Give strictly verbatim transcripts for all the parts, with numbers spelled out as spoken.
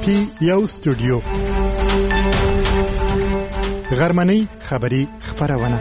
ټي یو سټوډیو غرمنۍ خبری خبرونه.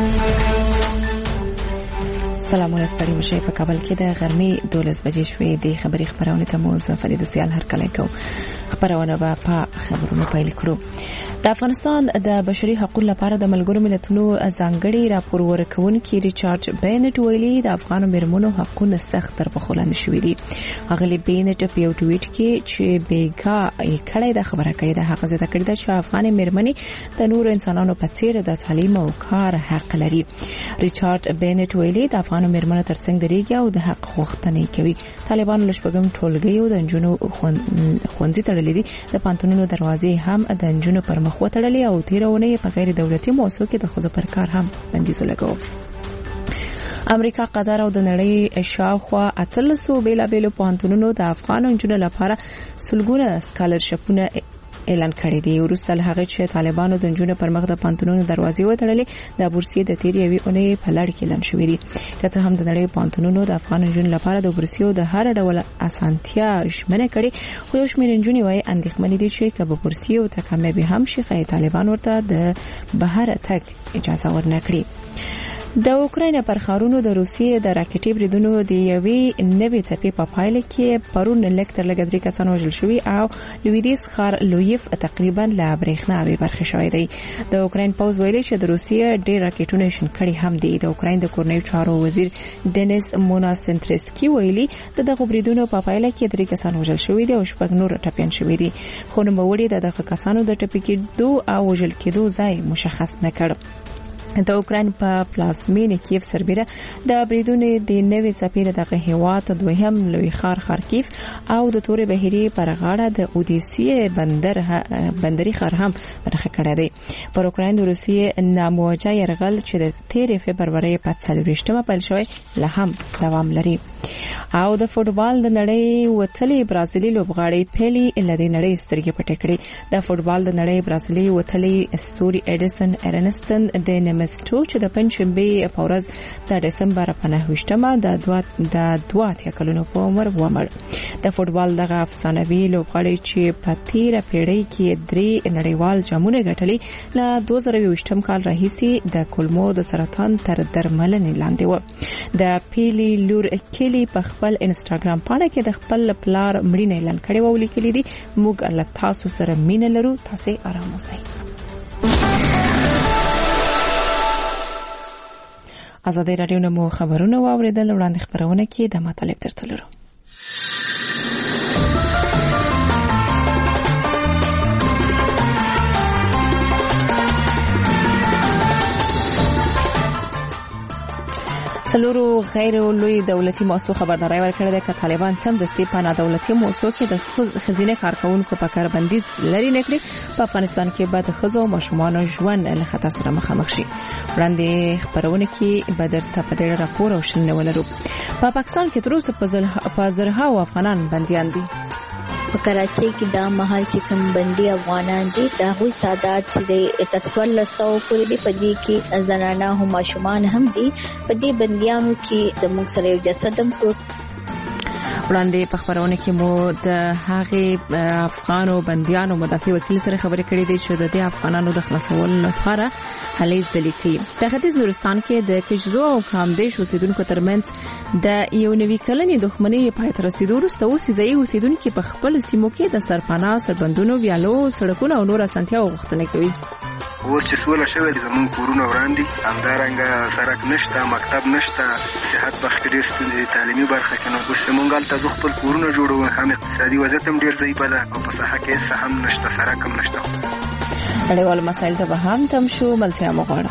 سلامونه ستړي مشه په کابل کې د غرمې دولس بجې شوې د خبری خبرونه ته مو زفر د سیال هر کله کو خبرونه به په خبرونو پیل کړو. د افغانستان د بشري حقوقو لپاره د ملګرو ملتونو ځانګړي راپور ورکونکي ریچارډ بینټ ویلي د افغان مېرمنو حقوقونه سخت تر پخوا لاندې شوي دي. هغه بینټ په یو ټویټ کې چې بیګا یې کړی د خبره کړې ده هغه زده کړې ده چې افغان مېرمنې د نور انسانانو په څیر د تعلیم او کار حق لري. ریچارډ بینټ ویلي د افغان مېرمنو ترڅنګ درېږي او د حق غوښتنه کوي. طالبانو لشپږم ټولګي او د انجونو خوندزي تړلې دي. د پانتونونو دروازې هم د انجونو پر مخ وتړلې او تیرونه په غیر دولتي موسسو کې د خزو پر کار هم بندیز ولګو. امریکا، قطر او د نړۍ شاوخوا اتلسو بیلابېلو پوهنتونونو د افغان انجونو لپاره سلګونه سکالرشپونه اعلان کړی دی. وروسته له هغه چې طالبانو د انجونو پر مخ د پانتونونو دروازې وتړلې د بورسیې د تیر یوې اونۍ په لړ کې اعلان شوې دي. که څه هم د نړۍ پانتونونو د افغان انجونو لپاره د بورسیو د هر ډول اسانتیا ژمنه کړي، خو یو شمېر انجونې وايي اندېښمنې دي چې که به بورسیو ته کامیابي هم شي خای طالبان ورته د بهر تګ اجازه ورنکړي. د اوکراین پر خارونو د روسیې د راکټي بریدونو د یوې نوې څپې په پایله کې پرون لکتر لګدري کسان وژل شوي او لویدیس خار لویف تقریبا لا برېښنا به برخه شوی دی. د اوکراین پوز ویلي چې د روسیې ډېر راکټونه شن کړي هم دي. د اوکراین د کورنیو چارو وزیر ډنیس موناسنترسکي ویلي د دغه بریدونو په پایله کې درې کسان وژل شوي دي او شپږ نور ټپيان شوي دي، خو نو وړي د دغه کسانو د ټپي کېدو او وژل کېدو ځای مشخص نه کړ. د اوکراین په پلازمینه کیف سربېره د بریدونو د نوې څپې دغه هیواد دویم لوی ښار خارکیف او د تورې بهيري پر غاړه د اودیسیه بندر بندري ښار هم برخه کړی دی. پر اوکراین د روسیې ناموجه يرغل چې د تیرې فبرवरी په څلورشتمه پیل شوی له هم دوام لري. او د فوټبال د نړۍ وتلې برازیلي لوبغاړي پیلي لدې نړۍ سترګې پټې کړې. د فوټبال د نړۍ برازیلي وتلې استوري اډیسن ارنستن د نمستو چې د پنځشنبه په ورځ د دسمبر په نهمه د دوه د دوه اتیا کلونو په عمر ومړ. د فوټبال دغه افسانوي لوبغاړي چې په تیره پیړۍ کې درې نړیوال جامونه ګټلې له دوه زره یوویشتم کال راهیسې د کولمو د سرطان تر درملنې لاندې و. د پیلي لور کلی په خپل انستګرام باندې کې د خپل پلار مړینه اعلان کړی و لیکلي دي موږ الله تاسو سره مینه لرو، تاسو آرام اوسئ. ازادي رادیو نمو خبرونه واوریدل وړاندې خبرونه کې د مطالب درته لرو. څلورو غیر لوی دولتي مؤسسو خبرداري ورکړه ده چې طالبان سمدستي په نادولتي مؤسسو کې د خزینه کارکونکو په کاربندیز لري نکړي. په افغانستان کې به د خزو او ماشومانو ژوند له خطر سره مخامخ شي. وړاندې خبرونه کې بدر ته په ډېر راپور او شنه ولرو. په پاکستان کې تر اوسه په زرها او افغانان بنديان دي. په کراچۍ کې دا مهال چې کوم بندي افغانان دي دا غوي تعداد چې د تر څوارلس سوه پورې دی. په دې کې زنانه او ماشومان هم دي. په دې بنديانو کې زموږ سره یو جسد هم پروت. وړاندې په خبرونه کې مو د هغې افغانو بنديانو مدافع وکیل سره خبرې کړې دي چې د دې افغانانو د خلاصولو لپاره هلې ځلې کوي. په ختیځ نورستان کې د کجزو او کامدیش اوسیدونکو ترمنځ د یو نوي کلنې دښمنۍ پای ته رسیدو وروسته اوسېځي اوسیدونکو په خپل سیمو کې د سرپناه سربندونو ویالو سړکونو او نور اسانتیا غوښتنه کوي. اوس چې سوله شوه د زمون کورونه وړاندې همدارنګه سړک نشته، مکتب نشته، صحت بخش ډېر ستونزې تعلیمي برخه کې نو اوس زمونږ هلته زه خپل کورونه جوړوم. هم اقتصادي وضعیت هم ډېر ضعیفه ده او په ساحه کې هېڅ هم نشته، سړک هم نشته. نړیوال مسایل ته به هم تم شو. ملتیا مو غواړم.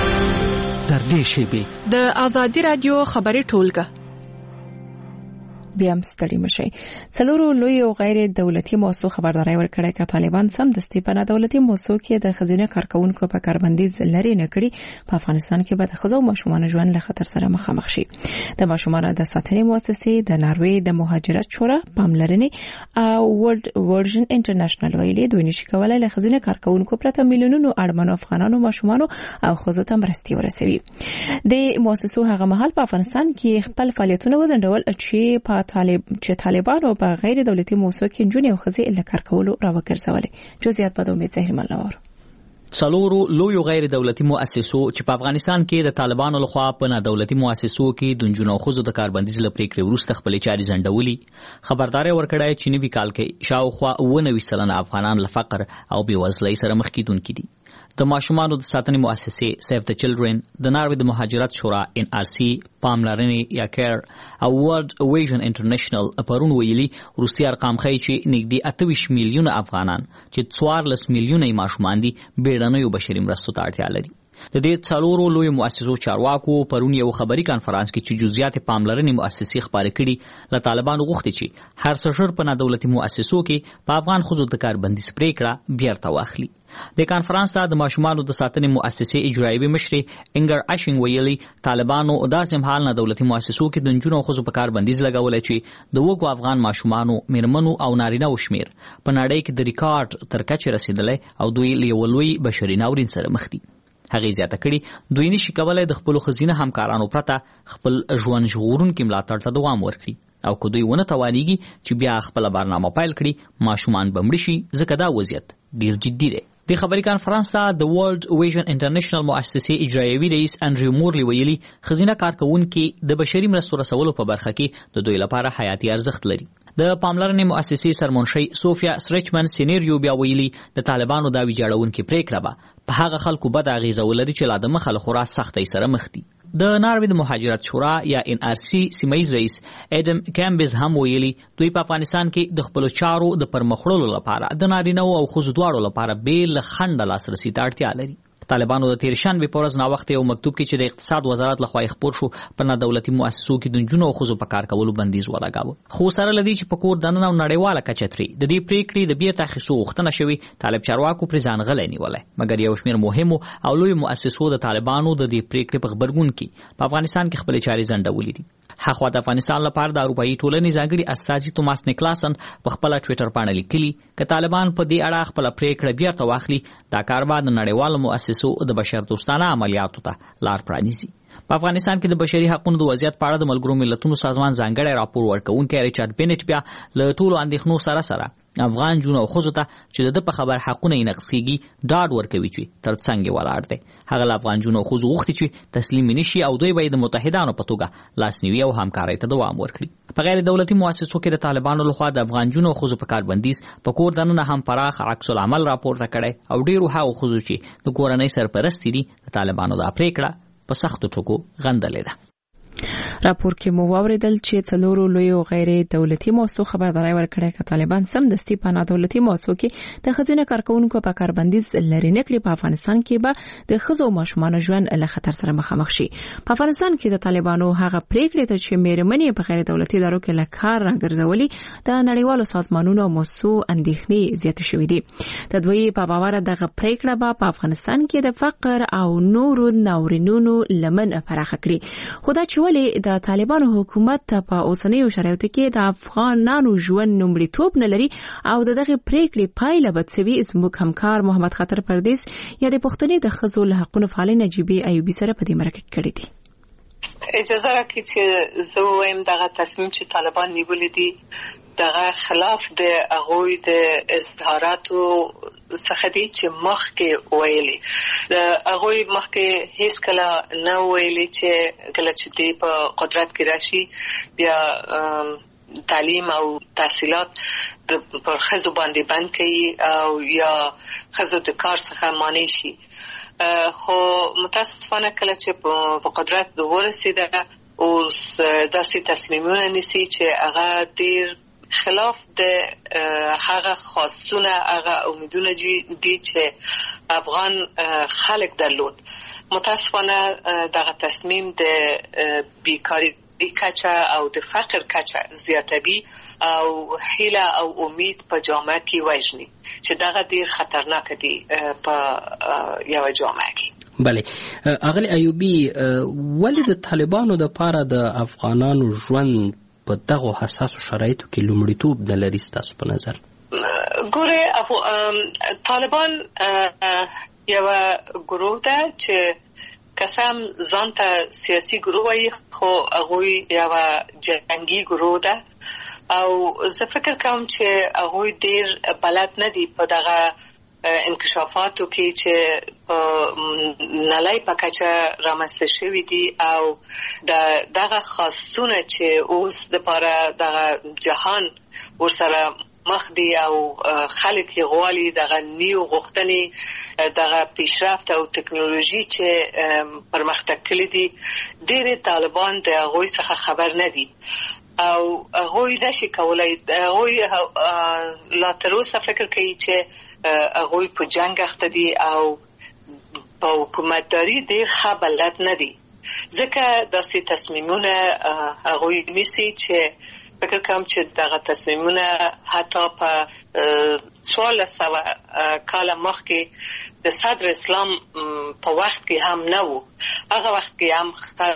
تر دې شیبې د ازادي رادیو خبري ټولګه بیا هم ستړي مشي. څلورو لوی او غیر دولتي مؤسسو خبرداري ورکړه چې طالبان سم دستي په نه دولتي مؤسسو کې د خزینه کارکونکو په کاربندیز لري نه کړي په افغانستان کې به د خزو ماشومان ژوند له خطر سره مخامخ شي. د ماشومان د ساتنې مؤسسې د ناروې د مهاجرت شورا پاملرنې او ورلد ورژن انټرنیشنل ویلي دوی نشي کولای له خزینه کارکونکو پرته میلیونونو اړمنو افغانانو ماشومان او خزو ته مرستي ورسوي. د مؤسسو هغه مهال په افغانستان کې خپل فعالیتونه وزندول چې په طالب چې طالبانو په غیر دولتي مؤسسو کې جونې او خزي له کار کولو راوګرځولې. جزئیات په امید زهر ملنور. څلورو لوی غیر دولتي مؤسسو چې په افغانستان کې د طالبانو لخوا په نه دولتي مؤسسو کې د جنونو خزو د کاربندیز لپاره کړي ورسته خپل چاري زندولي خبرداري ورکړای چې نوي کال کې شاوخوا نوي سلنه افغانان له فقر او بېوزلۍ سره مخ کیدونکي دي. د ماشومانو د ساتنې مؤسسې سیف د چلډرن د ناروې د مهاجرت شورا ان آر سی پاملرنې یا کیر او ورلد ویژن انټرنیشنل پرون ویلي روسي ارقام ښیي چې نږدې اته ویشت میلیونه افغانان چې څوارلس میلیونه ماشومان دي بیړنیو بشري مرستو ته اړتیا لري. د دې څلورو لوی مؤسسو چارواکو پرون یو خبري کانفرنس کې چې جزئیات پاملرنې مؤسسې خبرې کړي له طالبانو غوښتي چې هر څه شر په نه دولتي مؤسسو کې په افغان خزو د کاربندیز پریکړه بیرته واخلي. د کانفرنس ته د ماشومانو د ساتنې مؤسسې اجرایوي مشري انګر اشینګ ویلي طالبانو داسې مهال نه دولتي مؤسسو کې د جنونو خزو په کاربندیز لګولای چې د وګو افغان ماشومانو میرمنو او نارینه او شمیر په نړۍ کې د ریکارډ تر کچې رسیدلې او دوی له لوی بشري ناورین سره مخ دي. هغه زیاته کړي دوی نشي کولای د خپل خزینه همکارانو پرته خپل ژوند ژغورونکو ملاتړ ته دوام ورکړي او که دوی ونه توانيږي چې بیا خپل برنامه پایل کړي ماشومان بمړي شي ځکه دا وضعیت ډیر جدي دی. د خبري کانفرنس ته د ورلد ویژن انټرنیشنل مؤسسې اجرایوي رئیس انډریو مورلی ویلي خزینه کارکونکو د بشري مرستو رسولو په برخه کې د دوی لپاره حیاتي ارزښت لري. د پاملرنې مؤسسې سرمنشي سوفیا سریچمن سینیریو بیا ویلي د طالبانو دا ویجاړونکو پریکړه به په هغه خلکو بد اغیزه ولري چې لا د مخه له خورا سختۍ سره مخ دي. د ناروې د مهاجرت شورا یا ان آر سی سیمایز رئیس اډم کامبز هم ویلي دوی په افغانستان کې د خپل چارو د پرمخړلو لپاره د نارینه او ښځو دواړو لپاره بیل خنډ لاسرسي ته اړتیا لري. طالبانو د تیر شنبه په ورځ نا وخت یو مکتوب کې چې د اقتصاد وزارت لخوا خپور شو په نه دولتي مؤسسو کې د جنونو خزو په کار کولو بندیز ولګاوه. خو سره لدی چې په کور دننه او نړیواله کچتري د دې پریکړې د بیرته اخیستو غوښتنه شوې طالب چارواکو پر ځان غلې نیولای مګر یو شمېر مهمو او لوی مؤسسو د طالبانو د دې پریکړې په خبرګون کې په افغانستان کې خپل چاري زندولې دي. هغه د افغانستان لپاره د اروپאי ټولنې ځانګړي استاذي توماس نیکلاسن په خپل ټوئیټر باندې لیکلي ک طالبان په دې اړه خپل پریکړه بیرته واخلي دا کار به د نړیوالو مؤسسو د بشر دوستانه عملیاتو ته لار پرانیزي. په افغانستان کې د بشري حقوقو د وضعیت په اړه د ملګرو ملتونو سازمان ځانګړی راپور ورکوونکی ریچارډ بینچ بیا له ټولو اندېښنو سره سره افغان جنونو او ښځو ته چې د په خبر حقونه یې نقض کیږي ډاډ ورکوي چې تر څنګ ولاړ دی. هغه له افغان جنونو او ښځو غوښتي چې تسلیم نشي او دوی به د متحدانو په توګه لاسنیوي او همکارۍ ته دوام ورکړي. په غیر دولتي مؤسسو کې د طالبانو لخوا د افغان جنونو او ښځو په کاربندیز په کور دننه هم پراخ عکس العمل راپورته کړي او ډیرو هغو ښځو چې د کورنۍ سرپرستې دي د طالبانو د پریکړه په سختو ټکو غندلې ده. راپور کې مو واوریدل چې څلورو لوی او غیر دولتي مؤسسو خبرداري ورکړه چې طالبان سم دستي په نه دولتي مؤسسو کې د خزینه کارکونکو په کاربندیز لري نه کړي په افغانستان کې به د خزو ماشومان ژوند له خطر سره مخامخ شي. په افغانستان کې د طالبانو هغه پریکړې ته چې میرمنې په غیر دولتي ادارو کې له کار راګرځولي د نړیوالو سازمانونو او مؤسسو اندېښنې زیاتې شوې دي. د دوی په باور دغه پریکړه به په افغانستان کې د فقر او نورو ناورینونو لمن پراخه کړي. خو دا چې ولې د طالبانو حکومت په اوسنیو شرایطو کې د افغانانو ژوند نومړیتوب نه لري او دغه پریکړې پایله به څه وي زموږ همکار محمد خطر پردیس یا د پښتنې د ښځو له حقوقو فعال نجيبي ایوبي سره په دې مرکه کې کړی دی. اجازه راکړئ چې زه وایم دغه تصمیم چې طالبان نیولې دي دغه خلاف د هغوی د اظهاراتو څخه دي چې مخکې ویلي د هغوی مخکې هیڅ کله نه ویلي چې کله چې دی په قدرت کې راشي بیا تعلیم او تحصیلات د پر ښځو باندې بند کوي او یا ښځو د کار څخه مانع شي. خو متاسفانه کله چې په قدرت ورسېده اوس داسې تصمیمونه نیسي چې هغه ډېر خلاف د هغه خواستونه هغه امیدونه دي چې افغان خلک درلود. متاسفانه دغه تصمیم د بیکاری کچه او د فقر کچه زیاتوي او هیله او امید په جامعه کې وژني چې دغه ډیر خطرناک دي په یو جامعه کې. بله اغلی ایوبی ولې د طالبانو د پاره د افغانانو ژوند په دغه حساسو شرایطو کې لومړیتوب نه لري ستاسو په نظر؟ ګوره طالبان یو ګروه ده چې قسم ځانته سیاسي ګروه وي خو هغه یو جنگي ګروه ده او زه فکر کوم چې هغه ډیر بلد نه دي په دغه انکشافاتو کې چې نړۍ په کچه رامنځته شوي دي او دغه خاصونه چې اوس دپاره دغه جهان ورسره مخ دی او خلک یې غواړي دغه نیو غوښتنې دغه پیشرفت او ټکنالوژي چې پرمختګ کړي دي ډېر طالبان د هغوی څخه خبر نه دي او هغوی نشي کولی هغوی لا تر اوسه فکر کوي چې هغوی په جنګ اخته دي او په حکومتداري ډېر ښه بلد نه دي ځکه داسې تصمیمونه هغوی نیسي چې فکر کوم چې دغه تصمیمونه حتی په څوارلس سوه کاله مخکې د صدر اسلام په وخت کې هم نه وو. هغه وخت کې هم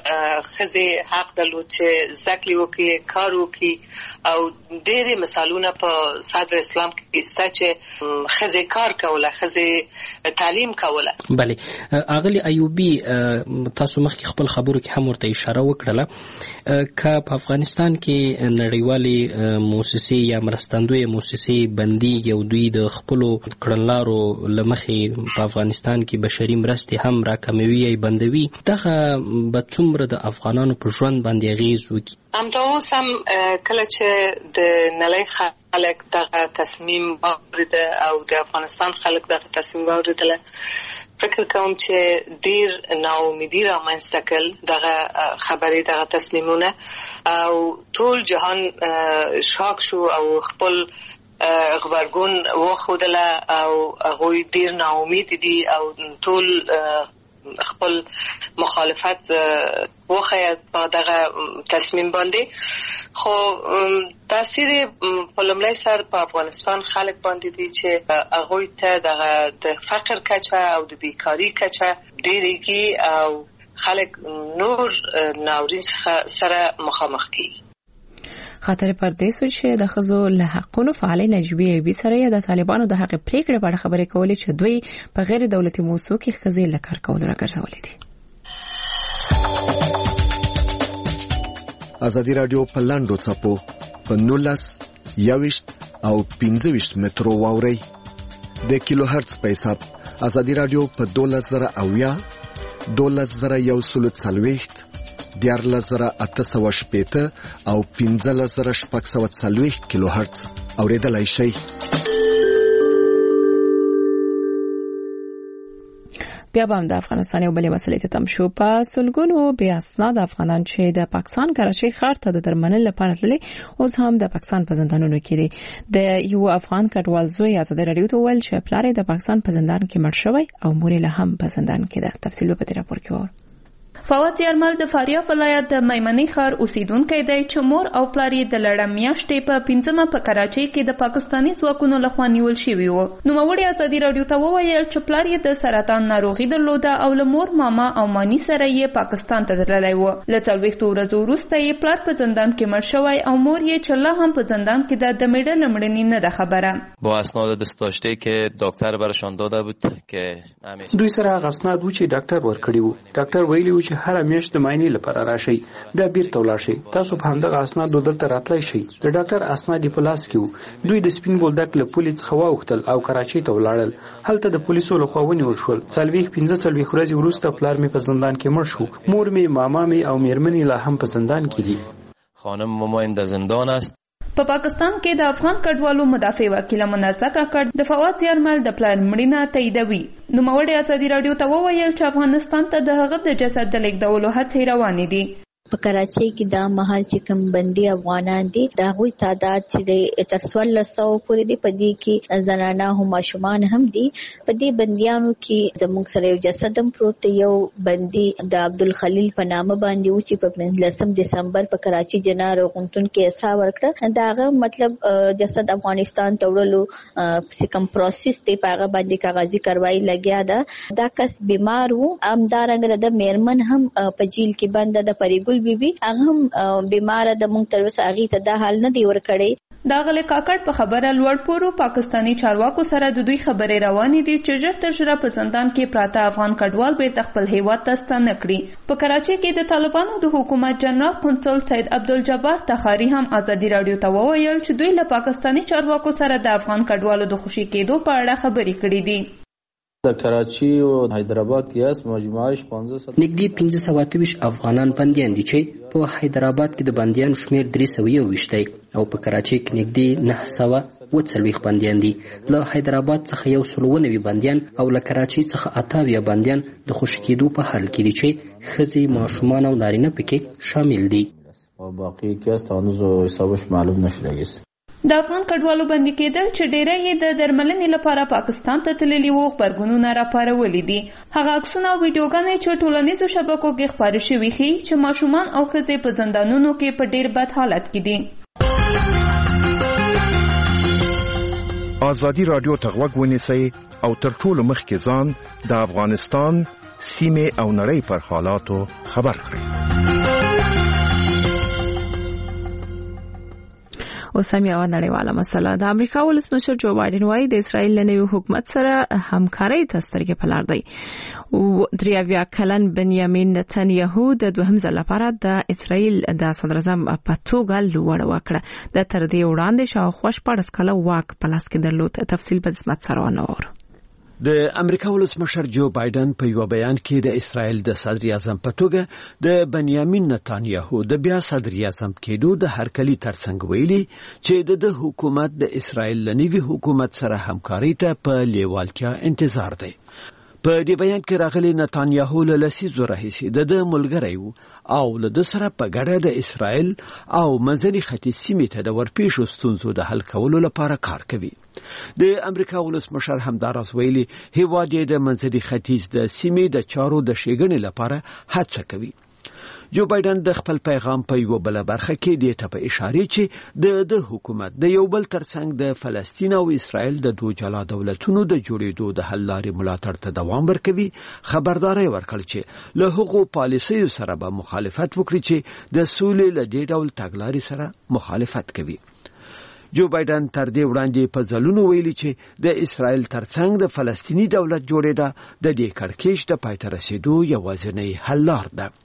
ښځې حق درلود چې زده کړې وکړي کار وکړي او ډېرې مثالونه په صدر اسلام کې شته چې ښځې کار کوله ښځې تعلیم کوله. بله اغلی ایوبی تاسو مخکې خپل خبرو کې هم ورته اشاره وکړله که په افغانستان کې نړیوالې موسسې یا مرستندویه موسسې بندیږي او دوی د خپلو کړنلارو له مخې په افغانستان کې بشري مرستې هم راکموي یا بندوي دغه به څومره د افغانانو په ژوند باندې اغیز وکړي؟ همدا اوس هم کله چې د نړۍ خلک دغه تصمیم واورېده او د افغانستان خلک دغه تصمیم واورېدله فکر کوم چې ډیر ناامیدي رامنځته کړل دغه خبرې دغه تصمیمونه او ټول جهان شاک شو او خپل غبرګون وښودله او هغوی ډیر ناامید دي او ټول خپل مخالفت وښیه په دغه تصمیم باندې خو تاثیر په لومړي سر په افغانستان خلک باندې دي چې هغوی ته دغه د فقر کچه او د بیکاري کچه ډېرېږي او خلک نور ناورین سره مخامخ کیږي. خاطر پر دې سوچ چې د ښځو له حقونو فعالې نجیبې ایوبي سره د طالبانو د حق پریکړې په اړه خبرې کولې چې دوی په غیر دولتي موسسو کې ښځې له کار کولو راګرځولې دي. ازادي رادیو په لاندو څپو په نولس یوشت او پنځه ویشت مترو واوري د کیلو هرتز په حساب ازادي رادیو په دولس زره اویا دولس زره یو سلو څلوېښت دیارلس زره اته سوه شپېته او پنځلس زره شپږ سوه څلوېښت کیلو هرتز اورېدلای شئ. بیا به هم د افغانستان یو بلې مسلې ته تم شو. په سلګونو بې اسناده افغانان چې د پاکستان کراچۍ ښار ته د درملنې لپاره تللي اوس هم د پاکستان په زندانونو کې دي. د یو افغان کډوال زوی ازادي راډیو ته وویل چې پلار یې د پاکستان په زندان کې مړ شوی او مور یې هم په زندان کې ده. تفصیل په دې راپور کې وره. فواد یارمل د فاریاب ولایت د میمنې ښار اوسیدونکی دی چې مور او پلار یې د لړم میاشتې په پنځمه په کراچۍ کې د پاکستاني ځواکونو لخوا نیول شوي وو. نوموړي ازادي راډیو ته وویل چې پلار یې د سرطان ناروغي درلوده او له مور ماما او مانی سره یې پاکستان ته تللی و. له څلوېښتو ورځو وروسته یې پلار په زندان کې مړ شوی او مور یې چې لا هم په زندان کې ده د میړه له مړینې نه ده خبره. با اسناد دست داشته که دکتر برشان داده بود که دوی سره هغه اسناد و چې ډاکټر ورکړي وو. ډاکټر ویلي و چې هر میاشت د معاینې لپاره راشي بیا بیرته ولاړ شئ. تاسو په همدغه اسنادو دلته راتلی شئ. د ډاکټر اسناد په لاس کې وو. دوی د سپین بولدک له پولې څخه واوښتل او کراچۍ ته ولاړل. هلته د پولیسو لخوا ونیول شول. څلوېښت پنځه څلوېښت ورځې وروسته پلار مې په زندان کې مړ شو. مور مې ماما مې او میرمنې لا هم په زندان کې دي. خانم ماما در زندان است. په پاکستان کې د افغان کډوالو مدافع وکیل منزه کاکړ د فواد یارمل د پلان مړینه تاییدوي. نوموړي ازادي راډیو ته وویل چې افغانستان ته د هغه د جسد د لیږدولو هڅې روانې دي. په کراچۍ کې دا مهال چې کوم بندي افغانان دي دا غوي تعداد چې تر څوارلس سوه پورې دی. په دې کې زنانه او ماشومان هم دي. په دې بنديانو کې زموږ سره یو جسد هم پروت دی. یو بندي د عبدالخلیل په نامه باندې و چې په پنځلسم دسمبر په کراچۍ جنار غونټون کې اصلاح ورکړه. دا هغه مطلب جسد افغانستان ته وړلو سکم پروسس دی په هغه باندې کاغذي کاروایی لګیا ده. دا کس بیمار وو. همدارنګه د میرمن هم په جیل کې بند ده پریګل بیبي هغه هم بیمار ده. موږ تر اوسه هغه ته دا حال نه دی ورکړی. دا غل کاکړ په خبره لوړ پورو پاکستانی چارواکو سره د دوی خبرې روانې دي چې ژر تر ژره په زندان کې پراته افغان کډوال بیرته خپل هیواد ته ستانه کړي. په کراچۍ کې د طالبانو د حکومت جنرال قونسل سید عبدالجبار تخاری هم ازادي رادیو ته وویل چې دوی له پاکستانی چارواکو سره د افغان کډوالو د خوشي کېدو په اړه خبرې کړې دي. د کراچۍ او حیدرآباد کې اس مجموعه پنځه سوه نږدې پنځه سوه اته ویشت افغانان بندیان دي چې په حیدرآباد کې د بندیانو شمیر درې سوه یو ویشت دی او په کراچۍ کې نږدې نهه سوه اووه څلوېښت بندیان دي. له حیدرآباد څخه یو سل اووه نوي بندیان او له کراچۍ څخه اته اویا بندیان د خوشي کېدو په حال کې دي چې ښځې، ماشومان او نارینه پکې شامل دي. او باقي کې هنوز حسابش معلوم نشده. د افغان کډوالو بندي کېدل چې ډېری یې د درملنې لپاره پاکستان ته تللي وو خبرګونونه راپارولي دي. هغه عکسونه او ویډیوګانې چې ټولنیزو شبکو کې خپاره شوي ښیي چې ماشومان او ښځې په زندانونو کې په ډېر بد حالت کې دي. ازادي رادیو ته غوږ ونیسئ او تر ټولو مخکې ځان د افغانستان سیمې او نړۍ پر حالاتو خبر کړئ. اوس هم یو نړیواله مسله. د امریکا ولسمشر جو بایدن وايي د اسرایل له نوي حکومت سره همکارۍ ته سترګې په لار دی. درې اویا کلن بنیامین نتنیاهو د دوهم ځل لپاره د اسرایل د صدراعظم په توګه لوړه وکړه. د تر دې وړاندې شاوخوا شپاړس کاله واک په لاس کې درلود. تفصیل په قسمت سره ونور. د امریکا ولسمشر جو بایدن په یو بیان کې د اسرایل د صدر اعظم په توګه د بنیامین نتانیاهو د بیا صدر اعظم کېدو د هرکلي ترڅنګ ویلي چې د حکومت د اسرایل لنیوي حکومت سره همکاري ته په لیوالتیا انتظار دی. په دې بیان کې راغلي نتانیاهو له لسیزو راهیسې د ملګری وو او له د سره په ګډه د اسرایل او منځني ختیځ سیمې ته د ورپېښو ستونزو د حل کولو لپاره کار کوي. د امریکا ولسمشر همداراز ویلي هیواد یې د منځني ختیځ د سیمې د چارو د ښېګڼې لپاره هڅه کوي. جو بایدن د خپل پیغام په یو بل برخه کې د ته په اشاره چې د د حکومت د یو بل ترڅنګ د فلسطین او اسرائیل د دوه جلا دولتونو د جوړېدو د حل لارې ملاتړ ته دوام ورکوي. خبرداري ورکړ چې له هغو پالیسیو سره به مخالفت وکړي چې د سولې له دې ډول تګلارې سره مخالفت کوي. جو بایدن تر دې وړاندې په ځلونو ویلي چې د اسرائیل ترڅنګ د فلسطینی دولت جوړېدا د دې کړکېچ د پای ته رسیدو یوازینی حل لار ده.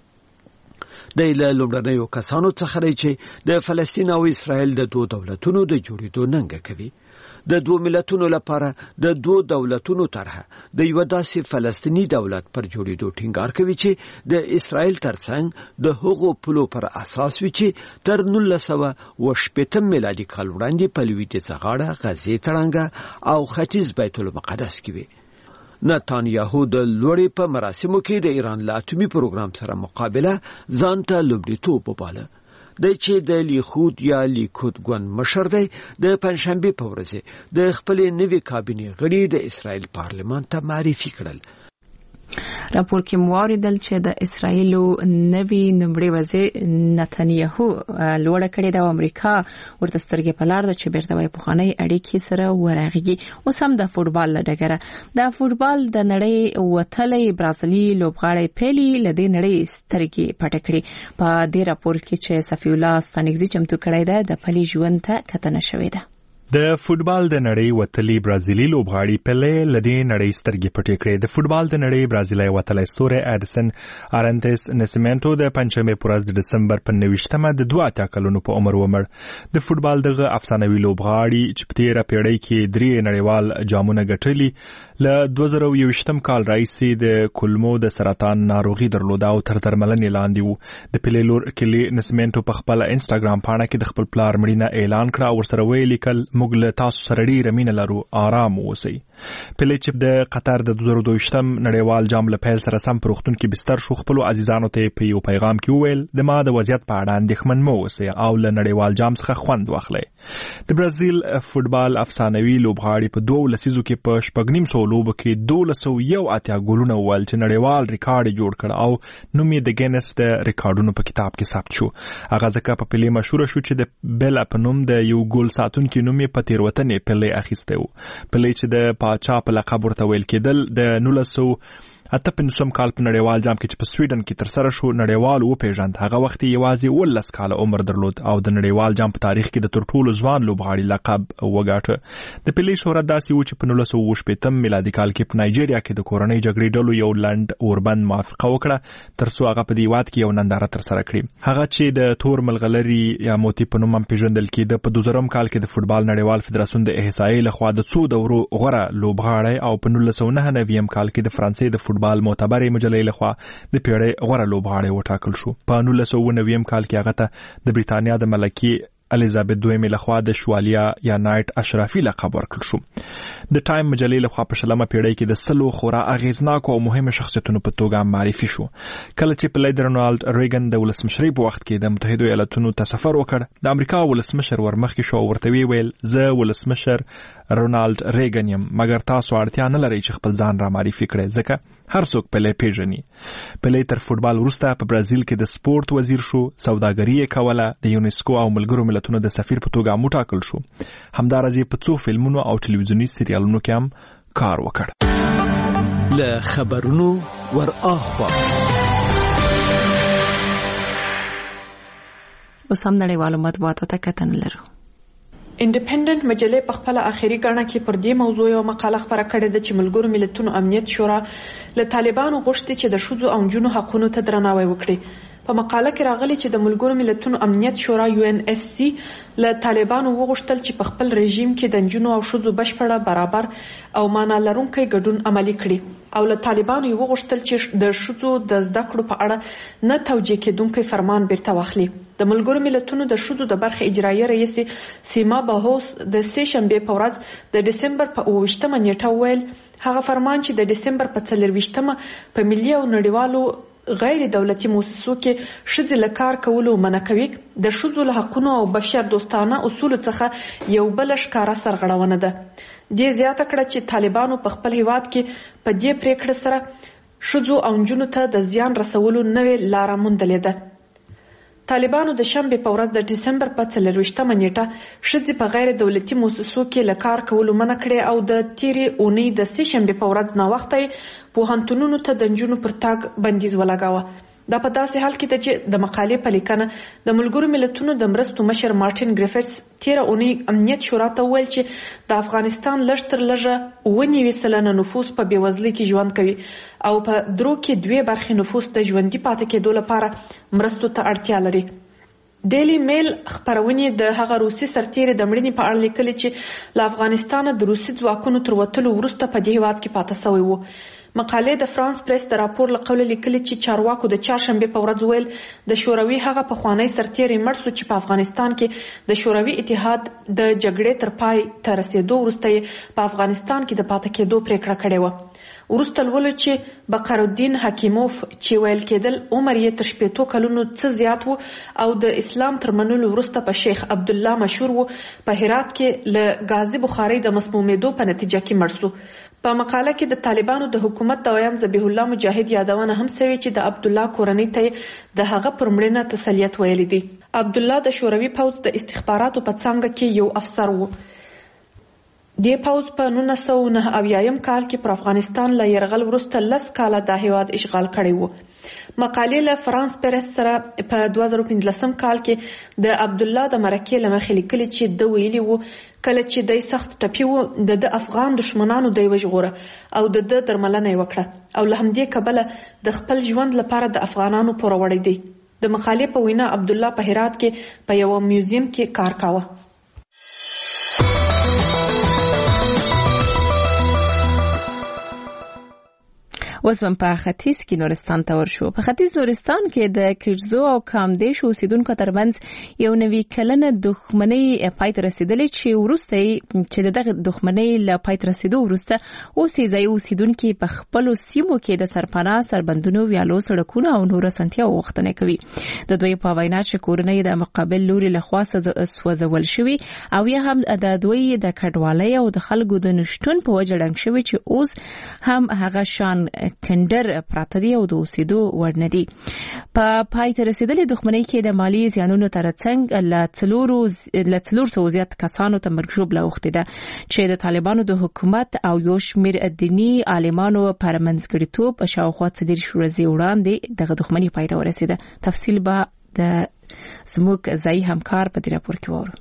د لومړنیو کسانو څخه دی چې د فلسطین او اسرائیل د دوه دولتونو د جوړېدو ننګه کوي. د دوه ملتونو لپاره د دوه دولتونو طرحه د یو داسې فلسطینی دولت پر جوړېدو ټینګار کوي چې د اسرائیل ترڅنګ د هغو پلو پر اساس وي چې تر نولس سوه اوه شپېته میلادي کال وړاندې په لویدیځه غاړه غزې تړانګه او ختیځ بیت المقدس کې وي. نتانیاهو د لوړې په مراسمو کې د ایران له اټومي پروګرام سره مقابله ځان ته لومړیتوب وباله. د چې د لیکود یا لیکود ګوند مشر دی د پنځشنبه په ورځ د خپلې نوې کابینې غړي د اسرائیل پارلمان ته معرفي کړل. راپور کې موریدل چې د اسرایلو نوی نمبرې وزیر نتانیاهو لوړه کړې د امریکا ورته سترګې په لار ده چې بیرته وای پخوانی اړیکې سره ورغږي. اوس هم د فوټبال لډګره د فوټبال د نړۍ وتلې برازیلي لوبغاړی پیلي لدې نړۍ سترګې پټ کړې. په دې راپور کې چې صفی الله ستانګزي چمتو کړی ده د پلي ژوند ته کتنه شوې ده. د فوټبال د نړۍ وتلی برازیلي لوبغاړي پله لدی نړۍ سترګې پټې کړې. د فوټبال د نړۍ برازیلي وتلی ستوری اډسن ارنتس نسمنټو د پنځمې پر ورځ د دسمبر په نويشتمه د دوه اتیا کلونو په عمر ومړ. د فوټبال دغه افسانوي لوبغاړي چې په تیره پیړۍ کې درې نړیوال جامونه ګټلي له دوه زره یوویشتم کال راهیسې د کولمو د سرطان ناروغي درلوده او تر درملنې لاندې وو. د پلې لور کلی نسمنټو په خپل انسټاګرام پاڼه کې د خپل پلار مړینه اعلان کړه او ورسره ویل لیکل موږ له تاسو سره ډېره مینه لرو، آرام اوسئ. پله چې د قطر د دوه زره دویشتم نړیوال جام له پیل سره سم په روغتون کې بستر شو، خپلو عزیزانو ته په یو پیغام کې وویل د ما د وضعیت په اړه اندېښمن مه اوسئ او له نړیوال جام څخه خوند واخلئ. د برازیل فوټبال افسانوي لوبغاړي په دوو لسیزو کې په شپږ نیم سوه لوبو کې دولس سوه یو اتیا ګولونه وویل چې نړیوال ریکارډ یې جوړ کړ او نوم یې د ګینس د ریکارډونو په کتاب کې ثبت شو. هغه ځکه په پلې مشهوره شو چې د بیل په نوم د یو ګول ساتونکي نوم یې په تېروتنې پلې اخیستی و. پلې چې د پاچا په لقب ورته ویل کېدل د نولس سوه اته پنځوسم کال په نړیوال جام کې چې په سویډن کې ترسره شو نړیوال وپېژند. هغه وخت یې یوازې اوولس کاله عمر درلود او د نړیوال جام په تاریخ کې د تر ټولو ځوان لوبغاړي لقب وګاټه. د پلې شهرت داسې و چې په نولس سوه اووه شپېتم میلادي کال کې په نایجیریا کې د کورنۍ جګړې ډلو یو لنډ اوربند موافقه وکړه تر څو هغه په دې هېواد کې یو ننداره ترسره کړي. هغه چې د تور ملغلرې یا موتی په نوم هم پېژندل کېده په دوه زرم کال کې د فوټبال نړیوال فدراسیون د احصایې لخوا د څو دورو غوره لوبغاړی او په نولس سوه نهه نوي کال کې د فرانسې د فوټبال معتبرې مجلې لخوا د پیړۍ غوره لوبغاړی وټاکل شو. په نولس سوه اووه نوي کال کې هغه ته د بریتانیا د ملکې الیزابت دویمې لخوا د شوالیا یا نایټ اشرافي لقب ورکړل شو. د ټایم مجلې لخوا په شلمه پیړۍ کې د سلو خورا اغیزناکو او مهمو شخصیتونو په توګه معرفي شو. کله چې په د رونالډ ریګن د ولسمشرۍ په وخت کې د متحدو ایالاتونو ته سفر وکړ، د امریکا ولسمشر ورمخکې شو او ورته ویل زه ولسمشر رونالډ ریګن یم، مګر تاسو اړتیا نه لرئ چې خپل ځان را معرفي کړئ ځکه هر څوک پلې پیژني. پلې تر فوټبال وروسته په برازیل کې د سپورت وزیر شو، سوداګري یې کوله، د یونیسکو او ملګرو ملتونو د سفیر په توګه وټاکل شو. همداراز په څو فلمونو او ټلویزیوني سریالونو کې هم کار وکړ. له خبرونو ور اخوا اوس هم نړیوالو مطبوعاتو ته کتنه لرو. انډیپندنت مجلې په خپل اخیری غاڼه کې پر دې موضوع یو مقاله خبره کړې ده چې ملګرو ملتونو امنیت شورا له طالبانو غوښتي چې د ښځو او نجونو حقوقو ته درناوی وکړي. په مقاله کې راغلي چې د ملګرو ملتونو امنیت شورا یو ان اس سی له طالبانو وغوښتل چې په خپل رژیم کې د نجونو او ښځو بشپړه برابر او معنا لرونکی ګډون عملي کړي او له طالبانو یې وغوښتل چې د ښځو د زده کړو په اړه نه توجیه کېدونکی فرمان بیرته واخلي. د ملګرو ملتونو د ښځو د برخې اجرایي رئیس سیما بهوس د سه شنبې په ورځ د دسمبر په اوه ویشتمه نیټه وویل هغه فرمان چې د دسمبر په څلور ویشتمه په ملي او نړیوالو غیر دولتي مؤسسو کې ښځې له کار کولو منع کوي د ښځو له حقونو او بشر دوستانه اصولو څخه یو بل ښکاره سرغړونه ده. دې زیاته کړه چې طالبانو په خپل هیواد کې په دې پریکړه سره ښځو او نجونو ته د زیان رسولو نوې لاره موندلې ده. طالبانو د شنبې په ورځ د دسمبر په څلور ویشتمه نیټه ښځې په غیر دولتي مؤسسو کې له کار کولو منع کړې او د تیرې اونۍ د سه شنبې په ورځ ناوخته پوهنتونونو ته د نجونو پر تګ بندیز ولګاوه. دا په داسې حال کې ده چې د مقالې په لیکنه د ملګرو ملتونو د مرستو مشر مارټین ګریفټس تیره اونۍ امنیت شورا ته وویل چې د افغانستان لږ تر لږه اوه نوي سلنه نفوس په بېوزلۍ کې ژوند کوي او په درو کې دوې برخې نفوس د ژوندي پاتې کېدو لپاره مرستو ته اړتیا لري. ډیلی میل خپرونې د هغه روسي سرتیري د مړینې په اړه لیکلي چې له افغانستانه د روسي ځواکونو تر وتلو وروسته په دې هېواد کې پاته سوی وو. مقالې د فرانس پریس د راپور له قوله لیکلي چې چارواکو د چهارشنبې په ورځ ویل د شوروي هغه پخوانی سرتیري مړ سو چې په افغانستان کې د شوروي اتحاد د جګړې تر پای ته رسیدو وروسته په افغانستان کې د پاتې کېدو پریکړه کړې وه. وروسته لولو چې بقر الدین حکیموف چې ویل کېدل عمر یې تر شپېتو کلونو څه زیات وو او د اسلام تر منلو وروسته په شیخ عبدالله مشهور وو په هرات کې له غازي بخاري د مسمومېدو په نتیجه کې مړ سو. په مقاله کې د طالبانو د حکومت دویم ذبیح الله مجاهد یادونه هم شوې چې د عبدالله کورنۍ ته د هغه پر مړینه تسلیت ویلي دي. عبدالله د شوروي پوځ د استخباراتو په څانګه کې یو افسر وو. دې پوځ په نولس سوه نهه اویایم کال کې پر افغانستان له یرغل وروسته لس کاله دا هېواد اشغال کړی وو. مقالې له فرانس پریس سره په دوه زره پنځلسم کال کې د عبدالله د مرکې له مخې لیکلي چې ده ویلي وو کله چې دی سخت ټپي وو د د افغان دشمنانو دی وژغوره او د ده درملنه یې وکړه او له همدې کبله د خپل ژوند لپاره د افغانانو پوروړی دی. د مقالې په وینا عبدالله په هرات کې په یو میوزیم کې کار کاوه. اوس هم په ختیځ کې نورستان ته ورشو. په ختیځ نورستان کې د کرزو او کامدیش اوسیدونکو ترمنځ یو نوي کلنه دښمنۍ پای ته رسیدلې چې وروسته چې دغه دښمنۍ له پای ته رسیدو وروسته اوس یې ځایي اوسیدونکي په خپلو سیمو کې د سرپناه سربندونو ویالو سړکونو او نورو اسانتیاوو غوښتنه کوي. د دوی په وینا چې کورنۍ د مقابل لوري لخوا سوځول شوي او یا هم د دوی د کډوالۍ او د خلکو د نشټون په وجه ړنګ شوي چې اوس هم هغه شان ټندر پراته دي او د اوسېدو وړ نه دي. په پای ته رسیدلې دښمنۍ کې د مالي زیانونو ترڅنګ له څلورو له څلور سوه زیات کسانو ته مرګ ژوبله اوښتې ده چې د طالبانو د حکومت او یو شمېر دیني عالمانو پر منځګړیتوب په شاوخوا څلېرویشت ورځې وړاندې دغه دښمنۍ پای ته ورسېده. تفصیل به د زموږ ځایي همکار په دې راپور کې واورو.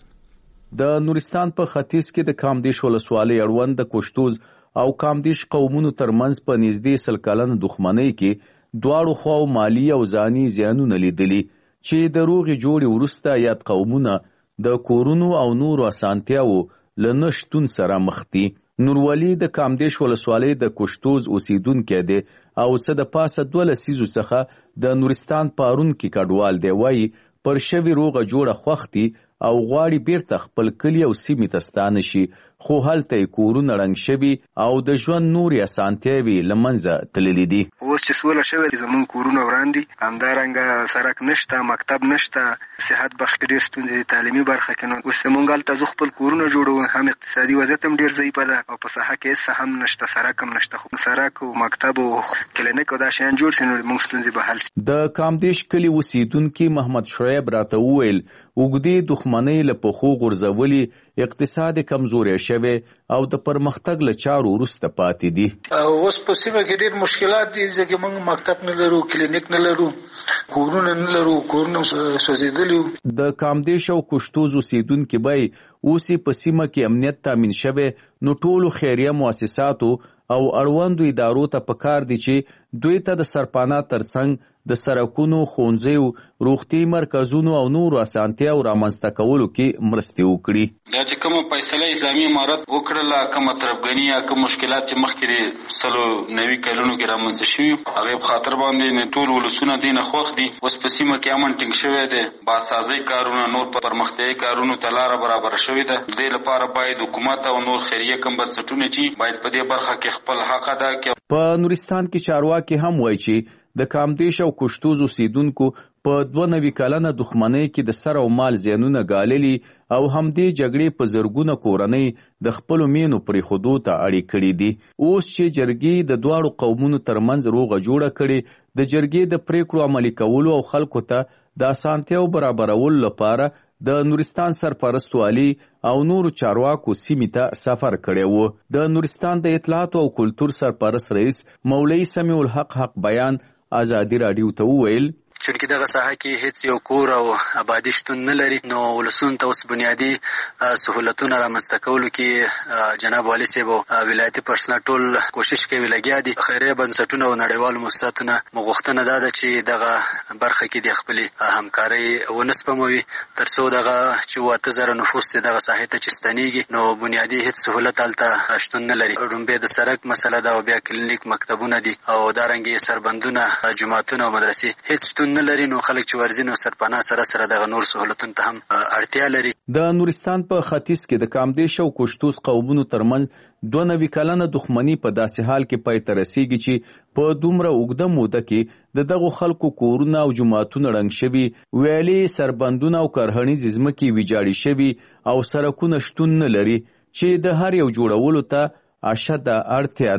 د نورستان په ختیځ کې د کامدیش ولسوالۍ اړوند د کوشتوز او کامدیش قومونو ترمنځ په نږدې سل کلنه دښمنۍ کې دواړو خواو مالی او ځاني زیانونه لیدلي چې د روغې جوړې وروسته یاد قومونه د کورونو او نورو اسانتیاوو له نشتون سره مخ دي. نورولي د کامدیش ولسوالۍ د کوشتوز اوسیدونکی دی او څه د پاسه دوه لسیزو څخه د نورستان پارون کې کډوال دی. وایي پر شوي روغه جوړه خوښ دي او غواړي بیرته خپل کلي او سیمې ته ستانه شي، خو هلته یې کورونه ړنګ شوي او د ژوند نورې اسانتیاوې له منځه تللي دي. اوس چې سوله شوې دي زموږ کورونه وران دي، همدارنګه سړک نشته، مکتب نشته، صحت بخش کې ډېر ستونزې دي، تعلیمي برخه کې نو اوس زموږ هلته زه خپل کورونه جوړوم، هم اقتصادي وضعیت هم ډېر ضعیفه ده او په ساحه کې هېڅ هم نشته، سړک هم نشته، خو سړک او مکتب او کلینیک او دا شیان جوړ شي نو زموږ ستونزې به حل شي. د کامدیش کلي اوسیدونکي محمد شعیب راته وویل اوږدې دښمنۍ له پښو غورځولي اقتصاد کمزوری شوی او د پرمختګ له چارو وروسته پاتې دي. اوس په سیمه کې ډېر مشکلات دي ځکه موږ مکتب نه لرو، کلینیک نه لرو، کورونه نه لرو، کورونه سوځېدلي. د کامدیش او کوشتوز اوسیدونکي به اوس په سیمه کې امنیت تامین شوی نو ټولو خیریه مؤسساتو او اړوندو ادارو ته پکار دي چې دوی ته د سرپناه ترڅنګ د سړکونو، ښوونځیو، روغتي مرکزونو او نورو اسانتیاو رامنځته کولو کې مرستې وکړي. دا چې کومه فیصله اسلامي امارت وکړله، کومه طرفګني یا کوم مشکلات چې مخکې سلو نوي کلونو کې رامنځته شوي، هغې په خاطر باندې ټول ولسونه دې نه خوښ دي. اوس په سیمه کې امن ټینګ شوی دی، بازسازۍ کارونه، نور پرمختیایي کارونو ته لاره برابره شوې ده. د دې لپاره باید حکومت او نور خیریه کوم بنسټونه چې باید په دې برخه کې خپل حق ادا کړي. په نورستان کې چارواکي هم وایي چې د کامدیش او کوشتوز اوسیدونکو په دوه نوي کلنه دښمنۍ کې د سر او مال زیانونه ګاللي او همدې جګړې په زرګونه کورنۍ د خپلو مینو پرېښودو ته اړې کړي دي. اوس چې جرګې د دواړو قومونو ترمنځ روغه جوړه کړي، د جرګې د پریکړو عملي کولو او خلکو ته د اسانتیاو برابرولو لپاره د نورستان سرپرست والي او نورو چارواکو سیمې ته سفر کړی و. د نورستان د اطلاعاتو او کلتور سرپرست رئیس مولوي سمیع الحق حق بیان ازادي راډیو ته وویل چونکه دغه ساحه کې هیڅ یو کور او آبادی شتون نه لري، نو ولسونو ته اوس بنیادی سہولتونه رامنځته کولو کې جناب والي صاحب او ولایتي پرسنل ټول کوشش کوي، لګیا دي. خیریه بنسټونه او نړیوالو مؤسساتونه مو غوښتنه ده چې دغه برخه کې د خپلې همکارۍ ونه سپموي تر څو دغه چې اووه اته زره نفوس دی دغه ساحې ته چې ستنېږي نو بنیادي هیڅ سهولت هلته شتون نه لري. لومبې د سړک مسله ده او بیا کلینیک، مکتبونه دي او دارنګې سربندونه، جوماتونه او مدرسې هیڅ شتون نه لري. نو خلک چې ورځي نو سرپناه سره سره دغه نور سهولتونو ته هم اړتیا لري. د نورستان په ختیځ کې د کامدیش او کوشتوز قومونو ترمنځ دوه نوي کلنه دښمني په داسې حال کې پای ته رسیږي چې په دومره اوږده موده کې د دغو خلکو کورونه او جوماتونه ړنګ شوي، ویالې، سربندونه او کرهڼیزې ځمکې ویجاړې شوي او سړکونه شتون نه لري چې د هر یو جوړولو ته اشده اړتیا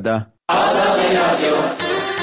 ده.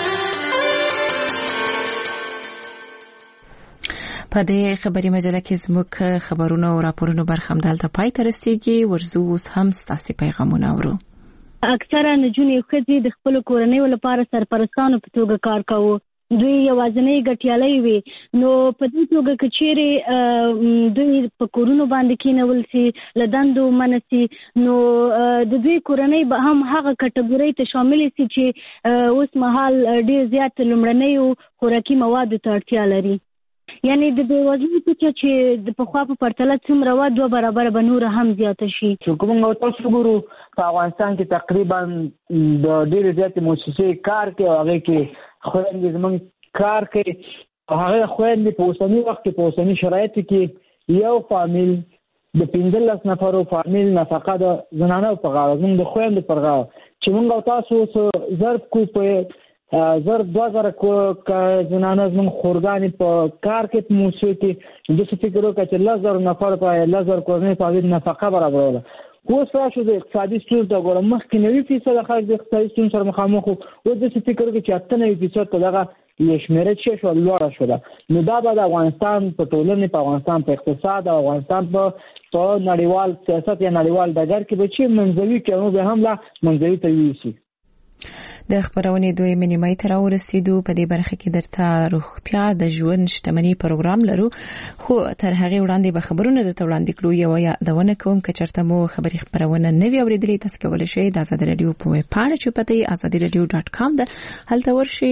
په دې خبري مجله کې زموږ خبرونه او راپورونه برخه هم دلته پای ته رسیږي. ورزو اوس هم ستاسو پیغامونه اورو. اکثره نجونې ښځې د خپل کورنۍ لپاره سرپرستانو په توګه کار کوي. دوی یوازینۍ ګټیالۍ وي، نو په دې توګه که چیرې دوی په کورونو باندې کېنول سي، له دندو منع سي، نو د دوی کورنۍ به هم هغه کټګورۍ ته شامل سي چې اوس مهال ډېر زیات لومړنیو خوراکي موادو ته اړتیا لري. یعنی د بیوزلۍ کچه چې د پخوا په پرتله څومره وه دوه برابره به نوره هم زیاته شي. چې کومه تاسو ګورو په افغانستان کې تقریبا د ډېرې زیاتې موسسې کار کوي او هغې کې خویندې زموږ کار کوي او هغې خویندې په اوسني وخت کې په اوسني شرایطو کې یو فامیل د پنځلس نفرو فامیل نفقه د زنانو په غاړه زموږ د خویندو پر غاړه چې موږ او تاسو اوس ضرب کو په زر دوه زره زنانه زموږ خورګانې په کار کې په موسسو کې داسې فکر وکړه چې لس زره نفر په لس زره کورنۍ په هغې نفقه برابروله. اوس راشو د اقتصادي ستونزو ته ګورم مخکې نوي فیصده خلک د اقتصادي ستونزو سره مخامخ وو اوس داسې فکر وکړي چې اته نوي فیصد په دغه یې شمېره چې شوه لوړه شوله. نو دا به د افغانستان په ټولنې په افغانستان په اقتصاد او افغانستان په په نړیوال سیاست یا نړیوال ډګر کې به چې منځوي کړنو به هم لا منځوي ته یوسي. د خبرونې دویمې نیمایي ته راورسېدو. په دې برخه کې درته روغتیا د ژوند شتمنۍ پروګرام لرو خو تر هغې وړاندې به خبرونه درته وړاندې کړو. یوه یادونه کوم که چېرته مو خبري خپرونه نه وي اورېدلې تاسو کولی شئ د ازادي راډیو په ویب پاڼه چې پته یې ازادي راډیو ډاټ کام ده هلته ورشئ